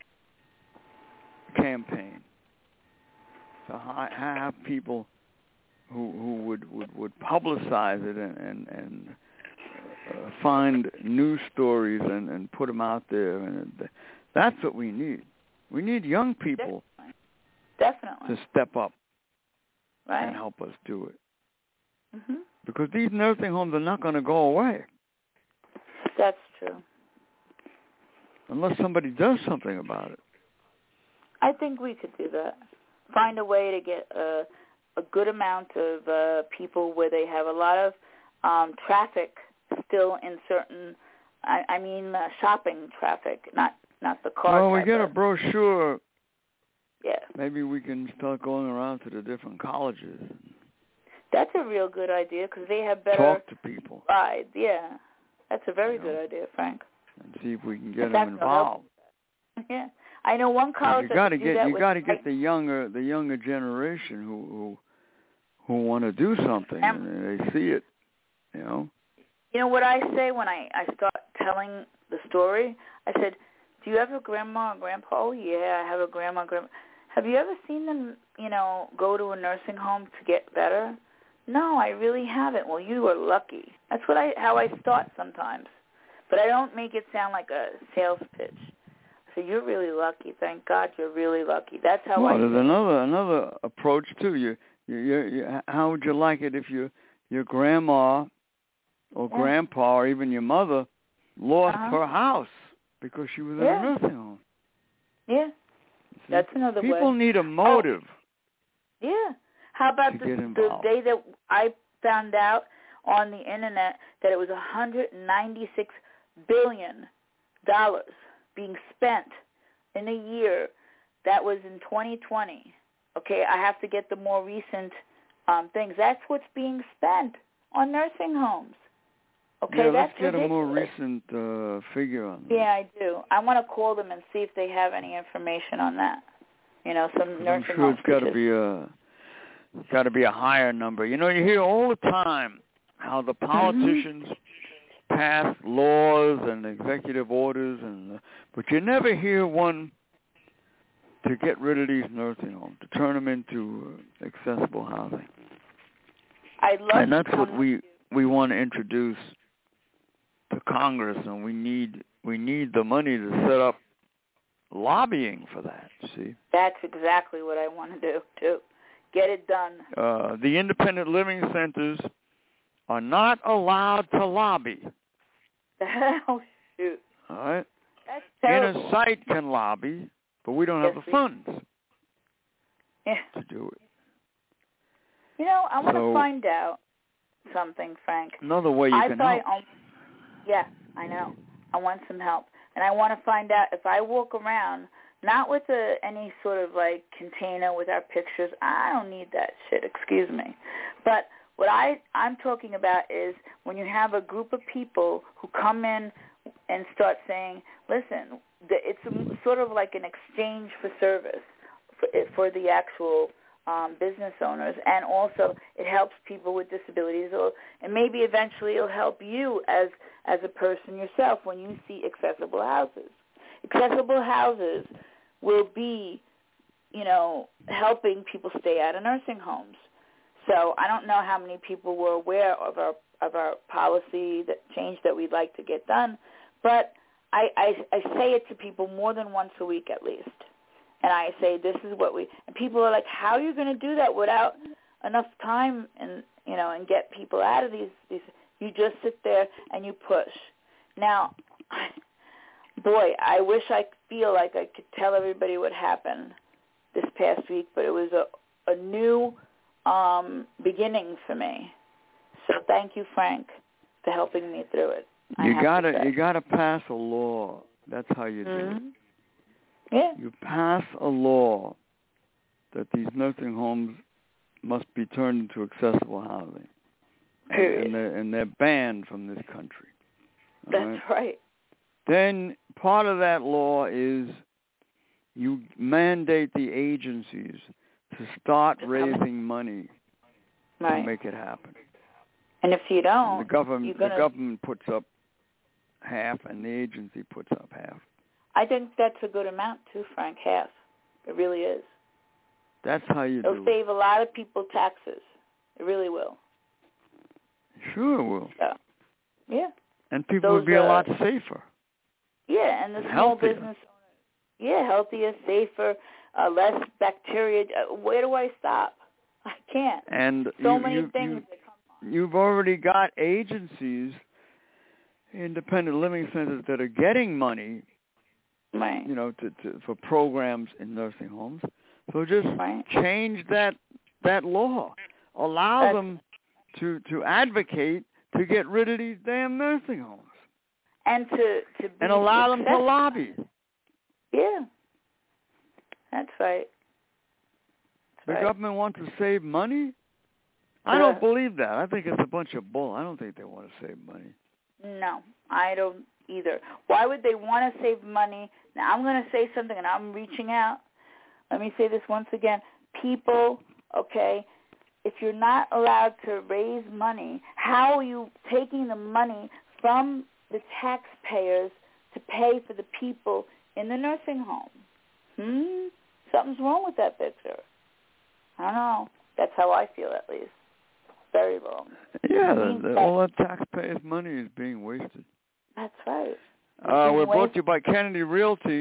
campaign, to ha- have people who who would, would, would publicize it and and, and uh, find news stories and, and put them out there, and that's what we need. We need young people Definitely. to step up right. and help us do it. Mm-hmm. Because these nursing homes are not going to go away. That's true. Unless somebody does something about it. I think we could do that. Find a way to get a, a good amount of uh, people where they have a lot of um, traffic still in certain, I, I mean uh, shopping traffic, not not the car Well, we get a of, brochure. Yeah. Maybe we can start going around to the different colleges. That's a real good idea because they have better talk to people. rides. Yeah, that's a very you know, good idea, Frank. And see if we can get In them fact, involved. Yeah, I know one college you got that to do get that you with got to get like, the younger the younger generation who who who want to do something um, and they see it. You know. You know what I say when I I start telling the story? I said, "Do you have a grandma or grandpa?" "Oh yeah, I have a grandma and grandpa." "Have you ever seen them, you know, go to a nursing home to get better?" "No, I really haven't." "Well, you are lucky." That's what I how I start sometimes, but I don't make it sound like a sales pitch. So you're really lucky. Thank God you're really lucky. That's how well, I. There's another another approach too. You, you, you, you, how would you like it if your your grandma or yeah. grandpa or even your mother lost uh-huh. her house because she was yeah. in a nursing home. Yeah. That's another People way. People need a motive. Oh. Yeah. How about the, the day that I found out on the internet that it was one hundred ninety-six billion dollars being spent in a year? That was in twenty twenty. Okay, I have to get the more recent um, things. That's what's being spent on nursing homes. Okay, yeah, that's let's get ridiculous. a more recent uh, figure on that. Yeah, I do. I want to call them and see if they have any information on that. You know, some nursing I'm sure homes. it's got to be a, it's got to be a higher number. You know, you hear all the time how the politicians mm-hmm. pass laws and executive orders, and but you never hear one to get rid of these nursing homes, to turn them into uh, accessible housing. I love and that's what we we want to introduce to Congress, and we need we need the money to set up lobbying for that. See, that's exactly what I want to do too. Get it done. Uh, the independent living centers are not allowed to lobby. Oh shoot! All right. That's terrible. Inner Sight can lobby, but we don't yes, have the funds yeah. to do it. You know, I want so, to find out something, Frank. Another way you I can help. help. Yeah, I know. I want some help. And I want to find out if I walk around, not with a, any sort of, like, container with our pictures. I don't need that shit, excuse me. But what I, I'm talking about is when you have a group of people who come in and start saying, listen, it's a, sort of like an exchange for service for, for the actual Um, business owners, and also it helps people with disabilities, or, and maybe eventually it'll help you as as a person yourself when you see accessible houses. Accessible houses will be, you know, helping people stay out of nursing homes. So I don't know how many people were aware of our of our policy that change that we'd like to get done, but I, I, I say it to people more than once a week at least. And I say, this is what we, and people are like, how are you going to do that without enough time and, you know, and get people out of these, these, you just sit there and you push. Now, boy, I wish I could feel like I could tell everybody what happened this past week, but it was a, a new um, beginning for me. So thank you, Frank, for helping me through it. You gotta, you gotta pass a law. That's how you mm-hmm. do it. Yeah. You pass a law that these nursing homes must be turned into accessible housing. Period. And they're, and they're banned from this country. That's right? right. Then part of that law is you mandate the agencies to start raising money right. to make it happen. And if you don't, and the government you're gonna... the government puts up half, and the agency puts up half. I think that's a good amount too, Frank. Half, it really is. That's how you It'll do it. It'll save a lot of people taxes. It really will. Sure it will. So, yeah. And people Those, would be a uh, lot safer. Yeah, and the and small healthier. business owners. Yeah, healthier, safer, uh, less bacteria. Uh, where do I stop? I can't. And so you, many you, things you, that come on. You've already got agencies, independent living centers that are getting money, right. you know, to, to for programs in nursing homes. So just right. change that that law. Allow That's, them to, to advocate to get rid of these damn nursing homes. And to, to be And allow them to lobby. Yeah. That's right. That's the right. government wants to save money? I Yeah. don't believe that. I think it's a bunch of bull. I don't think they want to save money. No, I don't either. Why would they want to save money? Now, I'm going to say something, and I'm reaching out. Let me say this once again. People, okay, if you're not allowed to raise money, how are you taking the money from the taxpayers to pay for the people in the nursing home? Hmm? Something's wrong with that picture. I don't know. That's how I feel, at least. Very wrong. Yeah, the, the, all that taxpayers' money is being wasted. That's right. Uh, we're brought to you by Kennedy Realty,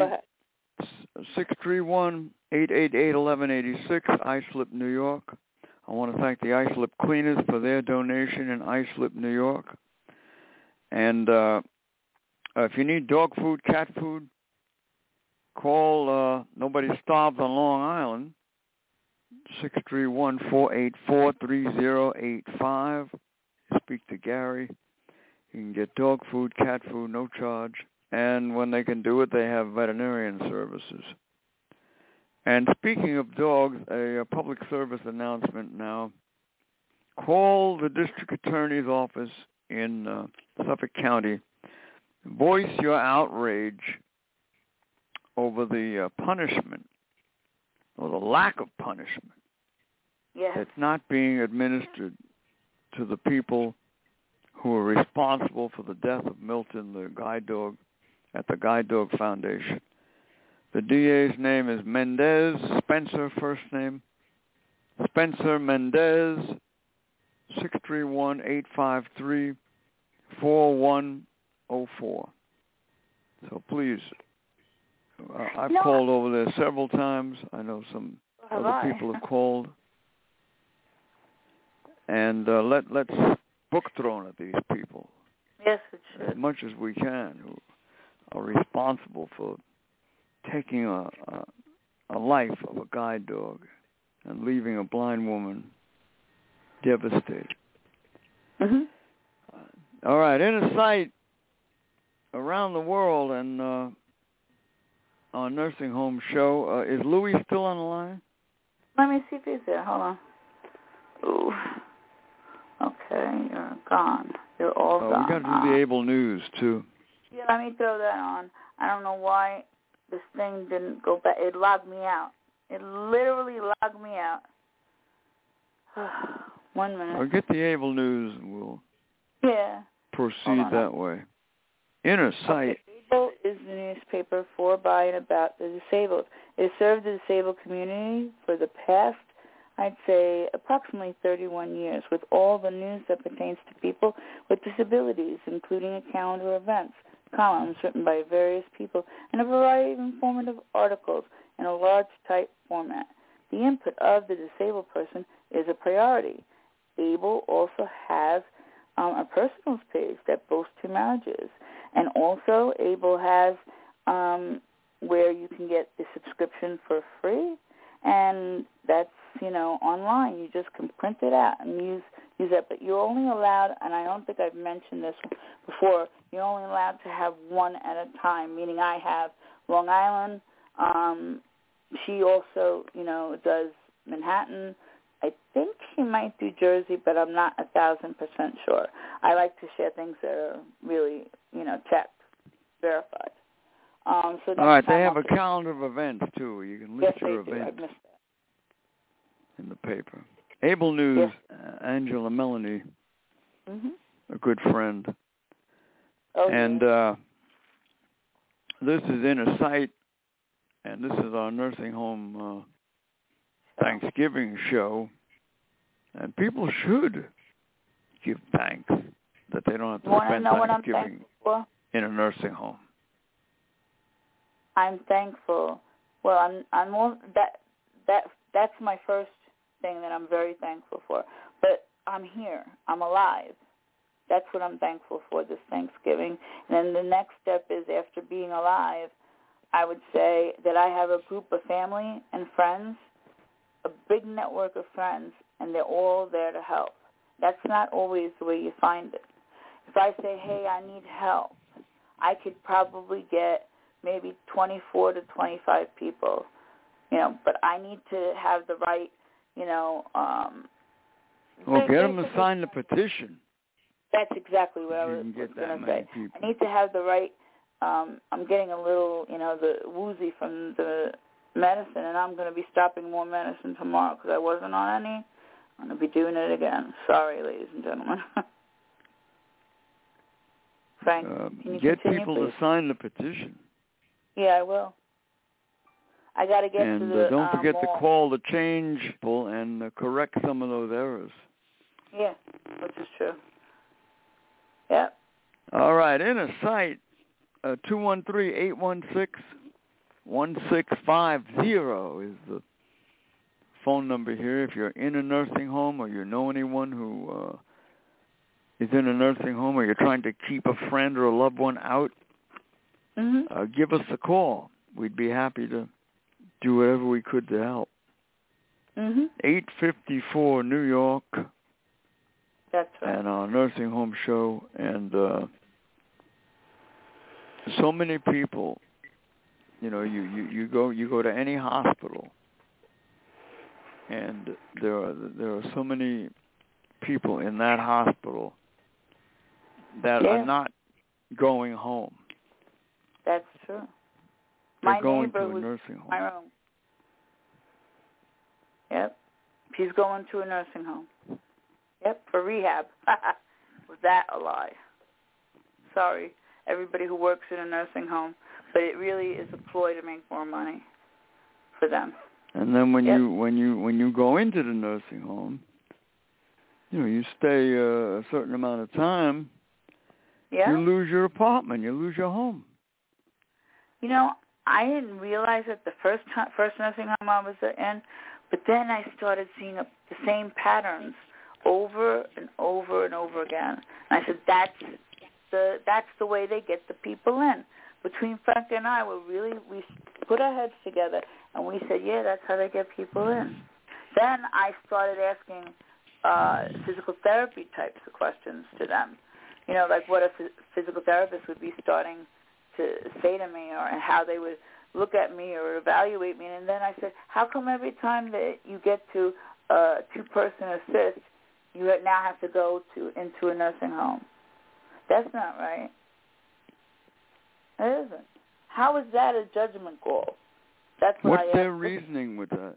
six three one, eight eight eight, one one eight six, Islip, New York. I want to thank the Islip Cleaners for their donation in Islip, New York. And uh, Uh, if you need dog food, cat food, call uh, Nobody Starves on Long Island, six three one, four eight four, three zero eight five. Speak to Gary. You can get dog food, cat food, no charge. And when they can do it, they have veterinarian services. And speaking of dogs, a, a public service announcement now. Call the district attorney's office in uh, Suffolk County. Voice your outrage over the uh, punishment or the lack of punishment yes. that's not being administered to the people who are responsible for the death of Milton, the guide dog, at the Guide Dog Foundation. The D A's name is Mendez, Spencer first name, Spencer Mendez, six three one, eight five three, four one zero four. So please, uh, I've no. called over there several times. I know some Have other I? people have called. And uh, let, let's book thrown at these people. Yes, it should. As much as we can, who are responsible for taking a, a, a life of a guide dog and leaving a blind woman devastated. Mm-hmm. Uh, all right, in a sight around the world and uh, our nursing home show, uh, is Louis still on the line? Let me see if he's there. Hold on. Ooh. Okay, you're gone. You're all oh, gone. We got to do the Able News, too. Yeah, let me throw that on. I don't know why this thing didn't go back. It logged me out. It literally logged me out. One minute. I'll get the Able News and we'll yeah. proceed that way. Inner Sight. Okay. Able is the newspaper for, by, and about the disabled. It has served the disabled community for the past, I'd say, approximately thirty-one years, with all the news that pertains to people with disabilities, including a calendar of events, columns written by various people, and a variety of informative articles in a large type format. The input of the disabled person is a priority. Able also has um, a personals page that boasts two marriages. And also, Able has um, where you can get the subscription for free, and that's, you know, online. You just can print it out and use use that. But you're only allowed, and I don't think I've mentioned this before, you're only allowed to have one at a time, meaning I have Long Island. Um, she also, you know, does Manhattan. I think she might do Jersey, but I'm not a thousand percent sure. I like to share things that are really, you know, checked, verified. Um, so All right, they have I'll a calendar of events, too. You can yes, list your they do. I events missed that. in the paper. Able News, Yes. uh, Angela Melanie, Mm-hmm. a good friend. Oh, and yeah. uh, this is Inner Sight, and this is our nursing home uh, Thanksgiving show. And people should give thanks that they don't have to You want to spend know what I'm Thanksgiving thankful for? in a nursing home. I'm thankful. Well, I'm I'm more that that that's my first thing that I'm very thankful for. But I'm here. I'm alive. That's what I'm thankful for this Thanksgiving. And then the next step is, after being alive, I would say that I have a group of family and friends, a big network of friends, and they're all there to help. That's not always the way you find it. If I say, hey, I need help, I could probably get maybe twenty-four to twenty-five people, you know, but I need to have the right, you know. Um, well, get them to sign the petition. That's exactly what I was, was going to say. People. I need to have the right, um, I'm getting a little, you know, the woozy from the medicine, and I'm going to be stopping more medicine tomorrow because I wasn't on any. I'm going to be doing it again. Sorry, ladies and gentlemen. Frank, uh, can you get continue, people please? to sign the petition. Yeah, I will. I got to get and, to the. Uh, don't um, forget mall. to call the change people and uh, correct some of those errors. Yeah, which is true. Yep. All right, Inner Sight, uh, two one three, eight one six, one six five zero is the phone number here. If you're in a nursing home or you know anyone who uh, is in a nursing home or you're trying to keep a friend or a loved one out Mhm. uh, give us a call. We'd be happy to do whatever we could to help. Mhm. eight fifty-four New York, That's right. and our nursing home show, and uh, so many people. You know, you, you, you go you go to any hospital, and there are there are so many people in that hospital that Yeah. are not going home. That's true. They're My going neighbor to a was nursing home. in my room. Yep. She's going to a nursing home. Yep, for rehab. Was that a lie? Sorry, everybody who works in a nursing home, but it really is a ploy to make more money for them. And then when Yep. you when you when you go into the nursing home, you know, you stay uh, a certain amount of time. Yeah. You lose your apartment. You lose your home. You know, I didn't realize it the first time, first nursing home I was in, but then I started seeing a, the same patterns over and over and over again. And I said, that's the that's the way they get the people in. Between Frank and I, we really we put our heads together and we said, yeah, that's how they get people in. Then I started asking uh, physical therapy types of questions to them. You know, like what a f- physical therapist would be starting to say to me, or how they would look at me or evaluate me. And then I said, how come every time that you get to a two-person assist, you now have to go to into a nursing home? That's not right. It isn't. How is that a judgment call? That's what What's I their asked. reasoning with that?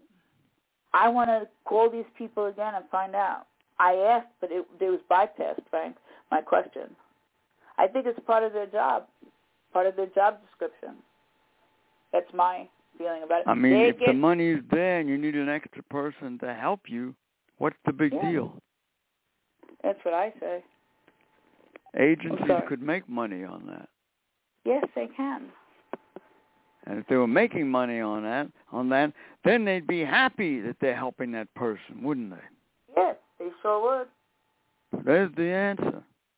I want to call these people again and find out. I asked, but it, it was bypassed, Frank, my question. I think it's part of their job, part of their job description. That's my feeling about it. I mean, they if get, the money's there and you need an extra person to help you, what's the big yeah. deal? That's what I say. Agencies sorry. could make money on that. Yes, they can. And if they were making money on that, on that, then they'd be happy that they're helping that person, wouldn't they? Yes, they sure would. There's the answer.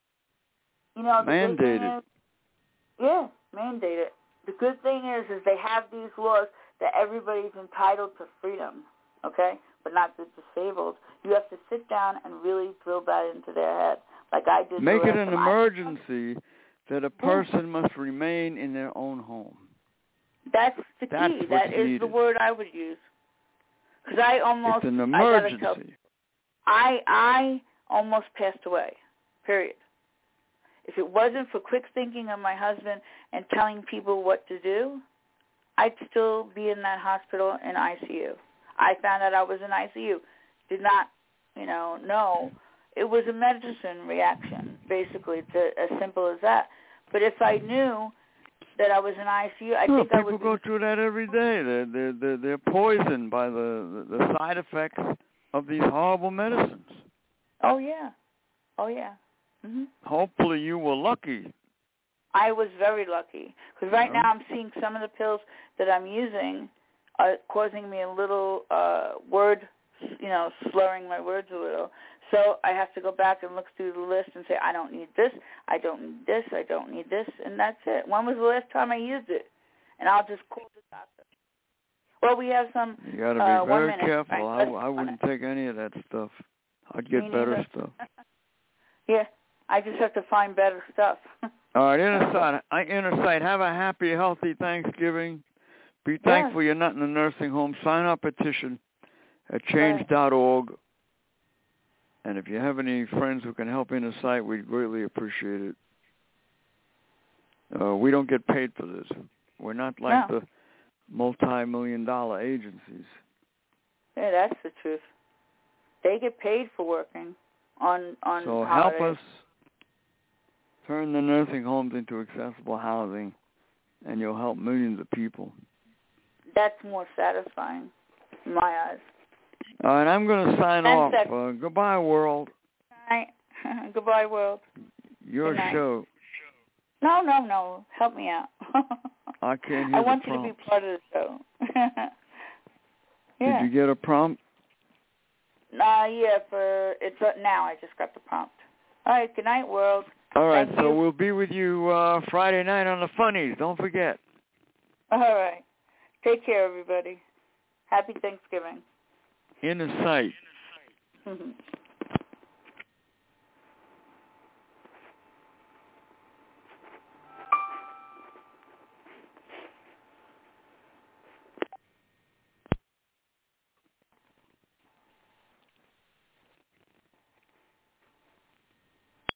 You know, the good thing Mandated. is, yeah, mandated. The good thing is, is they have these laws that everybody's entitled to freedom, okay, but not the disabled. You have to sit down and really drill that into their head, like I did. Make the it last an time. emergency that a person must remain in their own home. That's the That's key. what's That is needed. the word I would use. Because I almost, It's an I gotta tell, emergency. I I almost passed away. Period. If it wasn't for quick thinking of my husband and telling people what to do, I'd still be in that hospital in I C U. I found out I was in I C U. Did not, you know, know. It was a medicine reaction, basically. It's a, as simple as that. But if I knew that I was in I C U, I well, think I people would go be... through that every day. They're, they're, they're, they're poisoned by the, the, the side effects of these horrible medicines. Oh, yeah. Oh, yeah. Mm-hmm. Hopefully you were lucky. I was very lucky. Because right Yeah. now I'm seeing some of the pills that I'm using are causing me a little uh, word, you know, slurring my words a little. So I have to go back and look through the list and say, I don't need this, I don't need this, I don't need this, and that's it. When was the last time I used it? And I'll just call the doctor. Well, we have some... You got to be uh, one very minute, careful. Frank. I, I wouldn't take any of that stuff. I'd Me get better neither. stuff. Yeah, I just have to find better stuff. All right, Inner Sight, I, Inner Sight, have a happy, healthy Thanksgiving. Be Yes. thankful you're not in a nursing home. Sign our petition at change dot org. And if you have any friends who can help Inner Sight, we'd greatly appreciate it. Uh, we don't get paid for this. We're not like No. the multi-million dollar agencies. Yeah, that's the truth. They get paid for working on on So help holidays. us turn the nursing homes into accessible housing, and you'll help millions of people. That's more satisfying in my eyes. All right, I'm going to sign That's off. that. Uh, goodbye, world. Night. Goodbye, world. Your Good night. show. No, no, no. Help me out. I can't hear I the want you to prompt. be part of the show. Yeah. Did you get a prompt? Uh, yeah, for it's uh, now. I just got the prompt. All right. Good night, world. All right, Thank so you. we'll be with you uh, Friday night on the Funnies. Don't forget. All right. Take care, everybody. Happy Thanksgiving. In the sight. Mm-hmm.